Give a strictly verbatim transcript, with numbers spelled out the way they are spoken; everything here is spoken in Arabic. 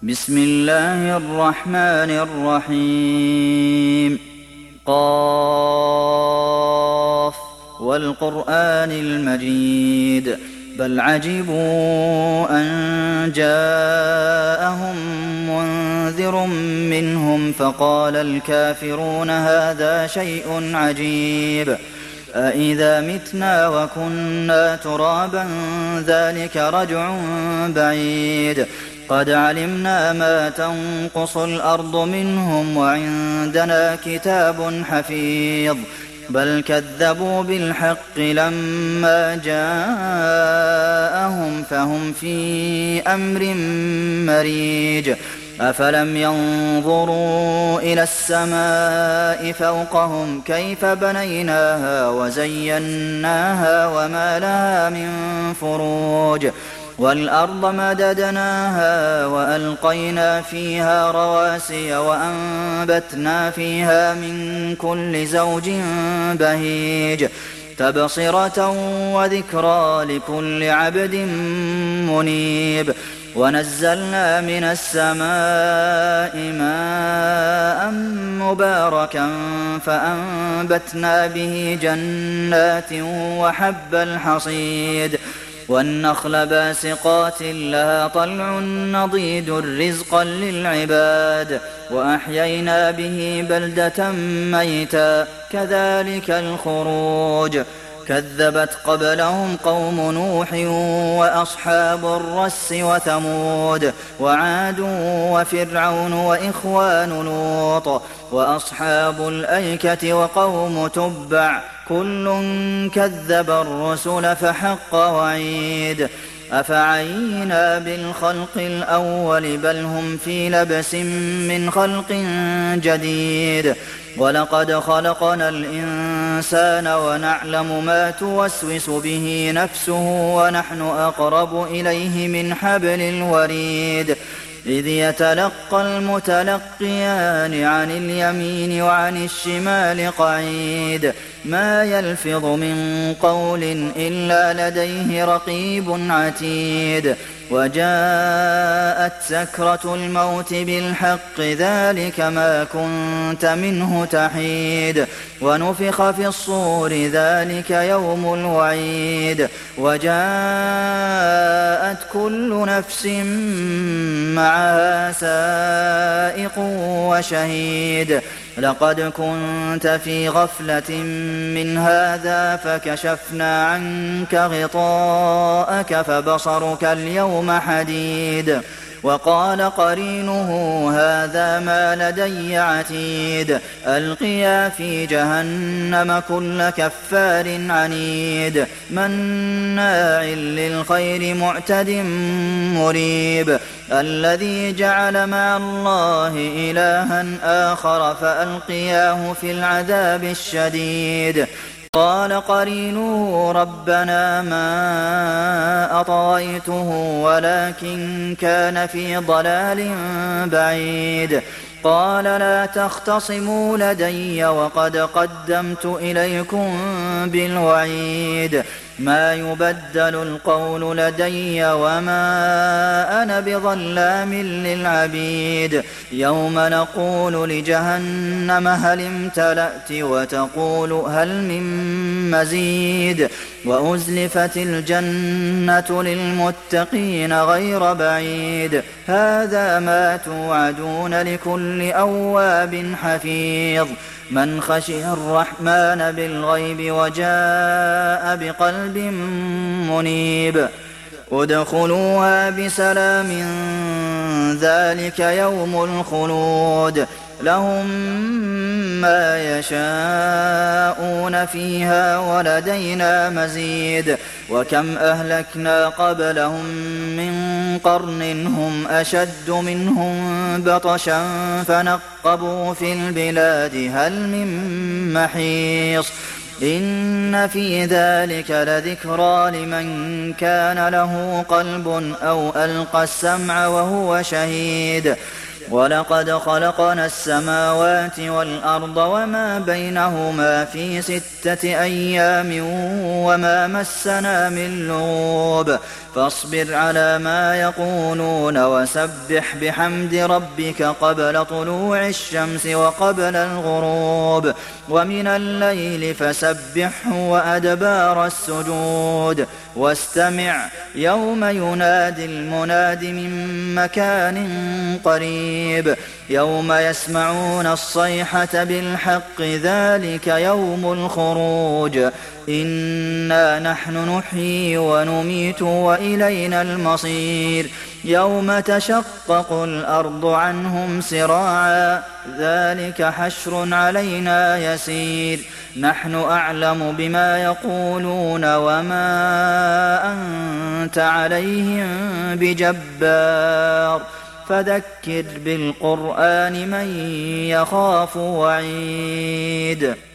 بسم الله الرحمن الرحيم قاف والقرآن المجيد بل عجبوا أن جاءهم منذر منهم فقال الكافرون هذا شيء عجيب أإذا متنا وكنا ترابا ذلك رجع بعيد قد علمنا ما تنقص الأرض منهم وعندنا كتاب حفيظ بل كذبوا بالحق لما جاءهم فهم في أمر مريج أفلم ينظروا إلى السماء فوقهم كيف بنيناها وزيناها وما لها من فروج والأرض مددناها وألقينا فيها رواسي وأنبتنا فيها من كل زوج بهيج تبصرة وذكرى لكل عبد منيب ونزلنا من السماء ماء مباركا فأنبتنا به جنات وحب الحصيد والنخل باسقات لها طلع نضيد رزقا للعباد وأحيينا به بلدة ميتا كذلك الخروج كذبت قبلهم قوم نوح وأصحاب الرس وثمود وعاد وفرعون وإخوان لوط وأصحاب الأيكة وقوم تبع كل كذب الرسل فحق وعيد أفعينا بالخلق الأول بل هم في لبس من خلق جديد ولقد خلقنا الإنسان ونعلم ما توسوس به نفسه ونحن أقرب إليه من حبل الوريد إذ يتلقى المتلقيان عن اليمين وعن الشمال قعيد ما يلفظ من قول إلا لديه رقيب عتيد وجاءت سكرة الموت بالحق ذلك ما كنت منه تحيد ونفخ في الصور ذلك يوم الوعيد وجاءت كل نفس معها سائق وشهيد لقد كنت في غفلة من هذا فكشفنا عنك غطاءك فبصرك اليوم حديد وقال قرينه هذا ما لدي عتيد ألقيا في جهنم كل كفار عنيد مناع للخير معتد مريب الذي جعل مع الله إلها آخر فألقياه في العذاب الشديد قال قرينه ربنا ما أطغيته ولكن كان في ضلال بعيد قال لا تختصموا لدي وقد قدمت إليكم بالوعيد ما يبدل القول لدي وما أنا بظلام للعبيد يوم نقول لجهنم هل امتلأت وتقول هل من مزيد وأزلفت الجنة للمتقين غير بعيد هذا ما توعدون لكل أواب حفيظ من خشي الرحمن بالغيب وجاء بقلب منيب ادخلوها بسلام ذلك يوم الخلود لهم ما يشاءون فيها ولدينا مزيد وكم أهلكنا قبلهم من قرن هم أشد منهم بطشا فنقبوا في البلاد هل من محيص إن في ذلك لذكرى لمن كان له قلب أو ألقى السمع وهو شهيد ولقد خلقنا السماوات والأرض وما بينهما في ستة أيام وما مسنا من لغوب فاصبر على ما يقولون وسبح بحمد ربك قبل طلوع الشمس وقبل الغروب ومن الليل فسبحه وأدبار السجود واستمع يوم ينادي المناد من مكان قريب يوم يسمعون الصيحة بالحق ذلك يوم الخروج إنا نحن نحيي ونميت وإلينا المصير يوم تشقق الأرض عنهم سراعا ذلك حشر علينا يسير نحن أعلم بما يقولون وما أنت عليهم بجبار فذكر بالقرآن من يخاف وعيد